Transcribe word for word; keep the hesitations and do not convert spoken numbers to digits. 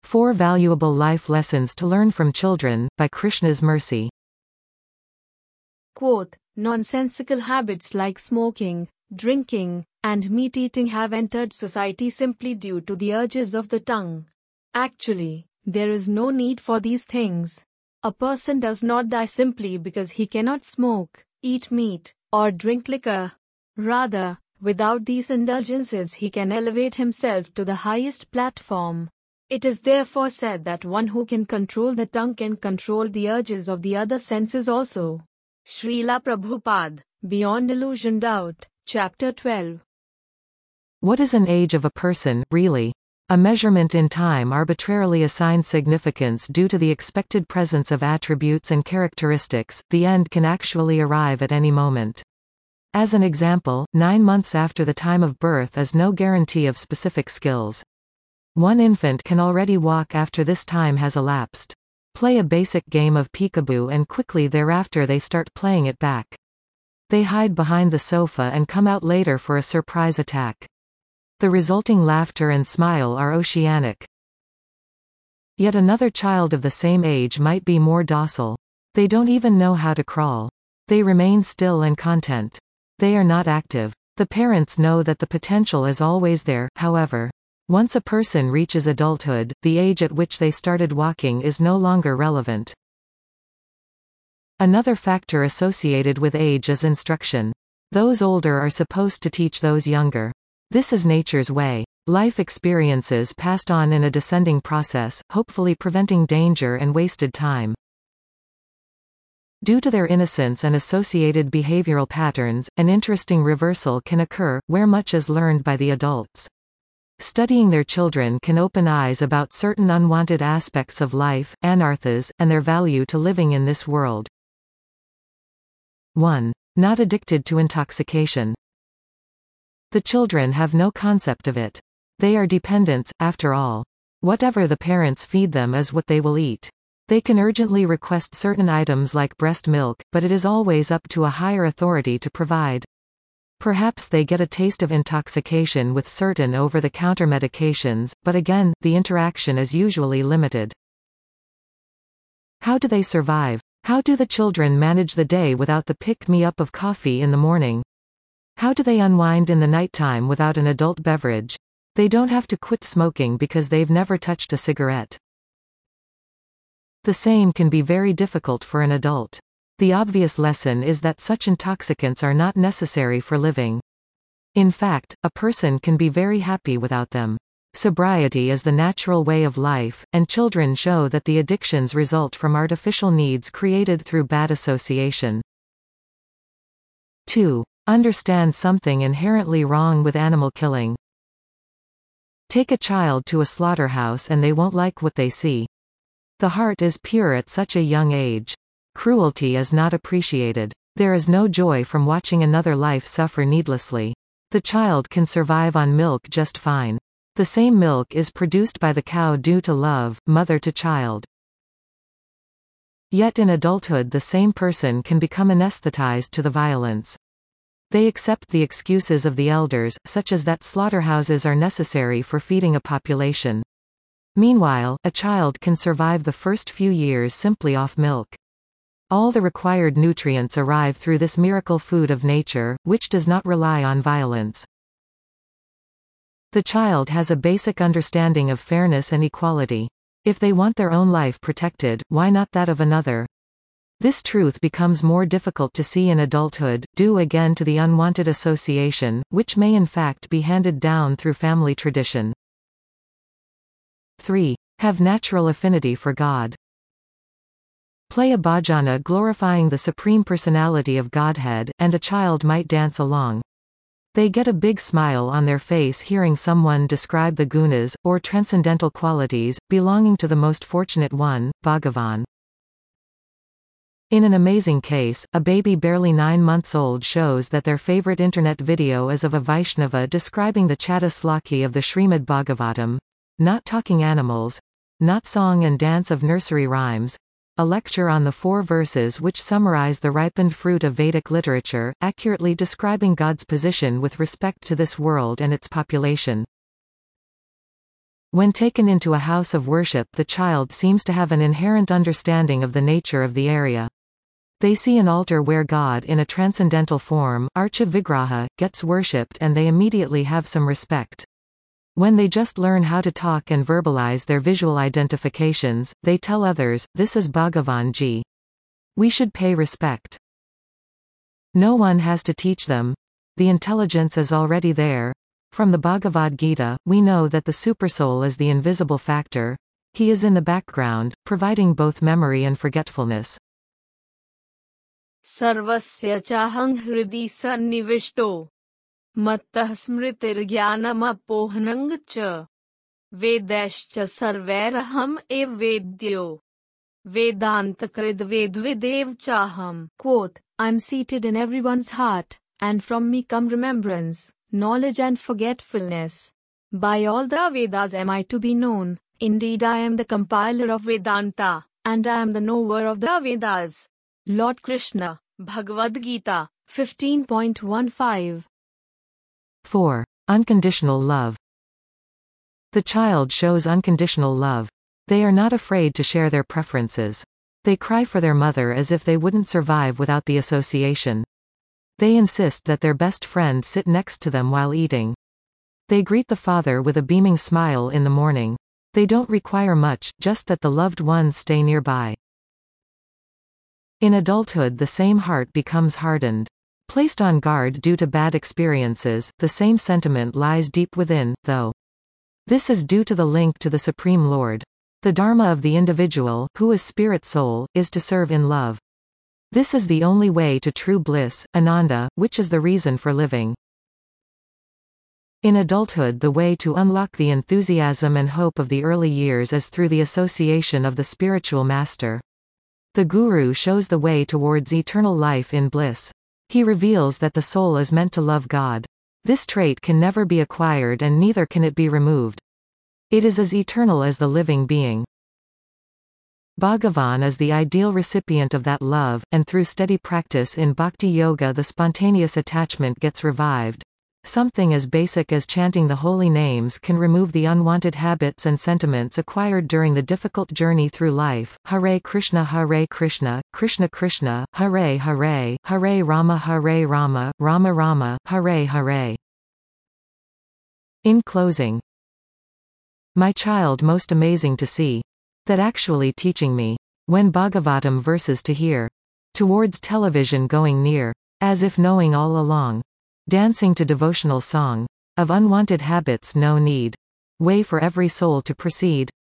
Four Valuable Life Lessons to Learn from Children, by Krishna's Mercy. Quote, nonsensical habits like smoking, drinking, and meat eating have entered society simply due to the urges of the tongue. Actually, there is no need for these things. A person does not die simply because he cannot smoke, eat meat, or drink liquor. Rather, without these indulgences he can elevate himself to the highest platform. It is therefore said that one who can control the tongue can control the urges of the other senses also. Srila Prabhupada, Beyond Illusion Doubt, Chapter twelve. What is an age of a person, really? A measurement in time arbitrarily assigned significance due to the expected presence of attributes and characteristics. The end can actually arrive at any moment. As an example, nine months after the time of birth is no guarantee of specific skills. One infant can already walk after this time has elapsed. Play a basic game of peekaboo and quickly thereafter they start playing it back. They hide behind the sofa and come out later for a surprise attack. The resulting laughter and smile are oceanic. Yet another child of the same age might be more docile. They don't even know how to crawl. They remain still and content. They are not active. The parents know that the potential is always there, however. Once a person reaches adulthood, the age at which they started walking is no longer relevant. Another factor associated with age is instruction. Those older are supposed to teach those younger. This is nature's way. Life experiences passed on in a descending process, hopefully preventing danger and wasted time. Due to their innocence and associated behavioral patterns, an interesting reversal can occur, where much is learned by the adults. Studying their children can open eyes about certain unwanted aspects of life, anarthas, and their value to living in this world. one. Not addicted to intoxication. The children have no concept of it. They are dependents, after all. Whatever the parents feed them is what they will eat. They can urgently request certain items like breast milk, but it is always up to a higher authority to provide. Perhaps they get a taste of intoxication with certain over-the-counter medications, but again, the interaction is usually limited. How do they survive? How do the children manage the day without the pick-me-up of coffee in the morning? How do they unwind in the nighttime without an adult beverage? They don't have to quit smoking because they've never touched a cigarette. The same can be very difficult for an adult. The obvious lesson is that such intoxicants are not necessary for living. In fact, a person can be very happy without them. Sobriety is the natural way of life, and children show that the addictions result from artificial needs created through bad association. two. Understand something inherently wrong with animal killing. Take a child to a slaughterhouse and they won't like what they see. The heart is pure at such a young age. Cruelty is not appreciated. There is no joy from watching another life suffer needlessly. The child can survive on milk just fine. The same milk is produced by the cow due to love, mother to child. Yet in adulthood the same person can become anesthetized to the violence. They accept the excuses of the elders, such as that slaughterhouses are necessary for feeding a population. Meanwhile, a child can survive the first few years simply off milk. All the required nutrients arrive through this miracle food of nature, which does not rely on violence. The child has a basic understanding of fairness and equality. If they want their own life protected, why not that of another? This truth becomes more difficult to see in adulthood, due again to the unwanted association, which may in fact be handed down through family tradition. three. Have natural affinity for God. Play a bhajana glorifying the Supreme Personality of Godhead, and a child might dance along. They get a big smile on their face hearing someone describe the gunas, or transcendental qualities, belonging to the most fortunate one, Bhagavan. In an amazing case, a baby barely nine months old shows that their favorite internet video is of a Vaishnava describing the Chatta Slaki of the Srimad Bhagavatam. Not talking animals. Not song and dance of nursery rhymes. A lecture on the four verses which summarize the ripened fruit of Vedic literature, accurately describing God's position with respect to this world and its population. When taken into a house of worship, the child seems to have an inherent understanding of the nature of the area. They see an altar where God in a transcendental form, Archa Vigraha, gets worshipped and they immediately have some respect. When they just learn how to talk and verbalize their visual identifications, they tell others, this is Bhagavan Ji. We should pay respect. No one has to teach them. The intelligence is already there. From the Bhagavad Gita, we know that the Supersoul is the invisible factor. He is in the background, providing both memory and forgetfulness. Sarvasya chahang hridi sannivishto. Mattah smritirjnanam apohanang cha. Vedascha sarvairaham ev vedyo. Vedantakrid vedvidev chaham. Quote, I am seated in everyone's heart, and from me come remembrance, knowledge and forgetfulness. By all the Vedas am I to be known. Indeed I am the compiler of Vedanta, and I am the knower of the Vedas. Lord Krishna, Bhagavad Gita, fifteen point fifteen. four. Unconditional love. The child shows unconditional love. They are not afraid to share their preferences. They cry for their mother as if they wouldn't survive without the association. They insist that their best friend sit next to them while eating. They greet the father with a beaming smile in the morning. They don't require much, just that the loved ones stay nearby. In adulthood, the same heart becomes hardened. Placed on guard due to bad experiences, the same sentiment lies deep within, though. This is due to the link to the Supreme Lord. The dharma of the individual, who is spirit soul, is to serve in love. This is the only way to true bliss, Ananda, which is the reason for living. In adulthood, the way to unlock the enthusiasm and hope of the early years is through the association of the spiritual master. The Guru shows the way towards eternal life in bliss. He reveals that the soul is meant to love God. This trait can never be acquired and neither can it be removed. It is as eternal as the living being. Bhagavan is the ideal recipient of that love, and through steady practice in bhakti yoga the spontaneous attachment gets revived. Something as basic as chanting the holy names can remove the unwanted habits and sentiments acquired during the difficult journey through life. Hare Krishna, Hare Krishna, Krishna Krishna, Hare Hare, Hare Rama, Hare Rama, Rama Rama, Hare Hare. In closing, my child, most amazing to see. That actually teaching me. When Bhagavatam verses to hear. Towards television going near. As if knowing all along. Dancing to devotional song. Of unwanted habits no need. Way for every soul to proceed.